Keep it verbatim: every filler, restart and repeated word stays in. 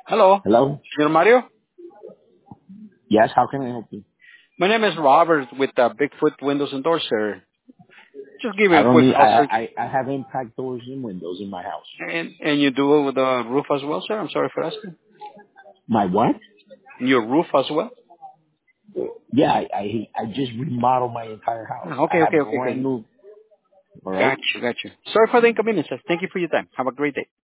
Hello, Hello? Señor Mario. Yes, how can I help you? My name is Robert with uh, Bigfoot Windows and Doors, sir. Just give me I a don't quick need, call, I, sir. I, I have impact doors and windows in my house. And, and you do it with the roof as well, sir? I'm sorry for asking. My what? Your roof as well? Yeah, I, I, I just remodeled my entire house. Ah, Okay, I okay, have okay, brand okay. new, alright? Got you, got you. Sorry for the inconvenience, sir. Thank you for your time. Have a great day.